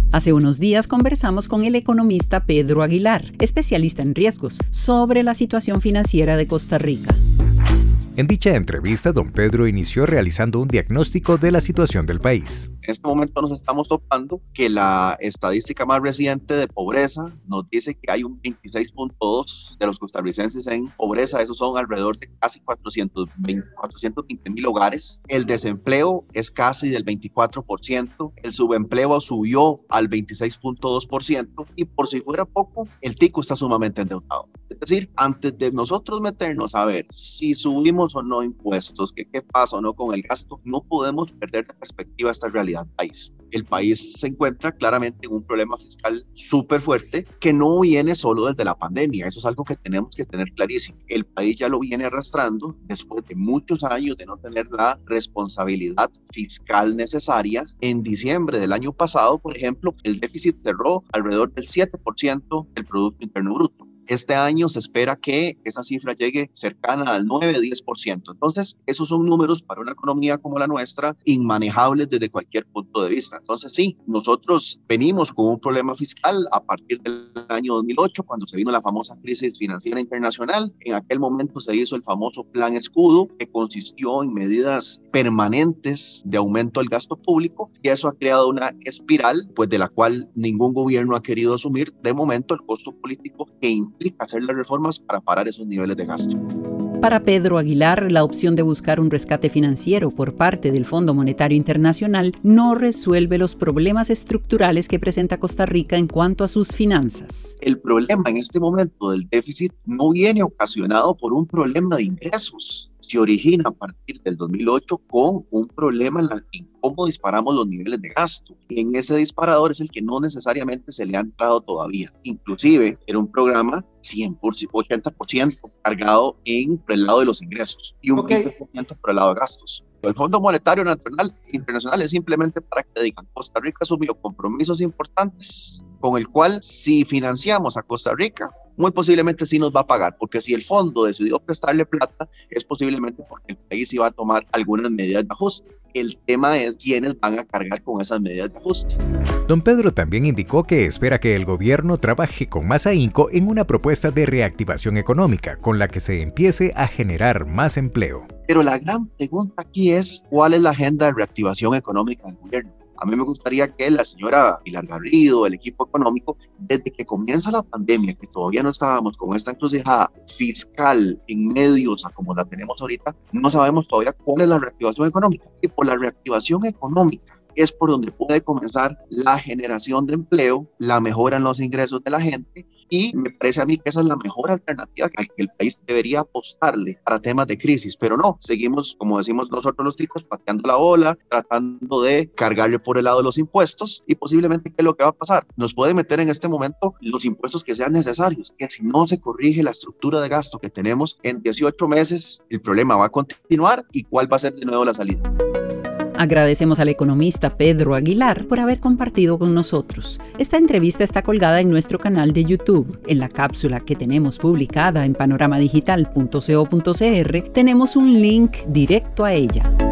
Hace unos días conversamos con el economista Pedro Aguilar, especialista en riesgos, sobre la situación financiera de Costa Rica. En dicha entrevista, don Pedro inició realizando un diagnóstico de la situación del país. En este momento nos estamos topando que la estadística más reciente de pobreza nos dice que hay un 26.2 de los costarricenses en pobreza. Esos son alrededor de casi 420,000 hogares. El desempleo es casi del 24%. El subempleo subió al 26.2%. Y por si fuera poco, el tico está sumamente endeudado. Es decir, antes de nosotros meternos a ver si subimos o no impuestos, qué pasa o no con el gasto, no podemos perder de perspectiva esta realidad del país. El país se encuentra claramente en un problema fiscal súper fuerte que no viene solo desde la pandemia. Eso es algo que tenemos que tener clarísimo. El país ya lo viene arrastrando después de muchos años de no tener la responsabilidad fiscal necesaria. En diciembre del año pasado, por ejemplo, el déficit cerró alrededor del 7% del Producto Interno Bruto. Este año se espera que esa cifra llegue cercana al 9-10%. Entonces, esos son números para una economía como la nuestra inmanejables desde cualquier punto de vista. Entonces, sí, nosotros venimos con un problema fiscal a partir del año 2008, cuando se vino la famosa crisis financiera internacional. En aquel momento se hizo el famoso Plan Escudo, que consistió en medidas permanentes de aumento del gasto público, y eso ha creado una espiral, pues de la cual ningún gobierno ha querido asumir de momento el costo político que implica hacer las reformas para parar esos niveles de gasto. Para Pedro Aguilar, la opción de buscar un rescate financiero por parte del Fondo Monetario Internacional no resuelve los problemas estructurales que presenta Costa Rica en cuanto a sus finanzas. El problema en este momento del déficit no viene ocasionado por un problema de ingresos. Se origina a partir del 2008 con un problema en cómo disparamos los niveles de gasto. Y en ese disparador es el que no necesariamente se le ha entrado todavía. Inclusive era un programa 100%, 80% cargado por el lado de los ingresos y un 20% por el lado de gastos. El Fondo Monetario Internacional es simplemente para que digan, Costa Rica asumió compromisos importantes con el cual si financiamos a Costa Rica, muy posiblemente sí nos va a pagar, porque si el fondo decidió prestarle plata, es posiblemente porque el país iba a tomar algunas medidas de ajuste. El tema es quiénes van a cargar con esas medidas de ajuste. Don Pedro también indicó que espera que el gobierno trabaje con más ahínco en una propuesta de reactivación económica, con la que se empiece a generar más empleo. Pero la gran pregunta aquí es, ¿cuál es la agenda de reactivación económica del gobierno? A mí me gustaría que la señora Pilar Garrido, el equipo económico, desde que comienza la pandemia, que todavía no estábamos con esta encrucijada fiscal en medios a como la tenemos ahorita, no sabemos todavía cuál es la reactivación económica. Y por la reactivación económica es por donde puede comenzar la generación de empleo, la mejora en los ingresos de la gente, y me parece a mí que esa es la mejor alternativa que el país debería apostarle para temas de crisis, pero no, seguimos, como decimos nosotros los ticos, pateando la bola, tratando de cargarle por el lado de los impuestos, y posiblemente, ¿qué es lo que va a pasar? Nos puede meter en este momento los impuestos que sean necesarios, que si no se corrige la estructura de gasto que tenemos en 18 meses, el problema va a continuar, y ¿cuál va a ser de nuevo la salida? Agradecemos al economista Pedro Aguilar por haber compartido con nosotros. Esta entrevista está colgada en nuestro canal de YouTube. En la cápsula que tenemos publicada en panoramadigital.co.cr tenemos un link directo a ella.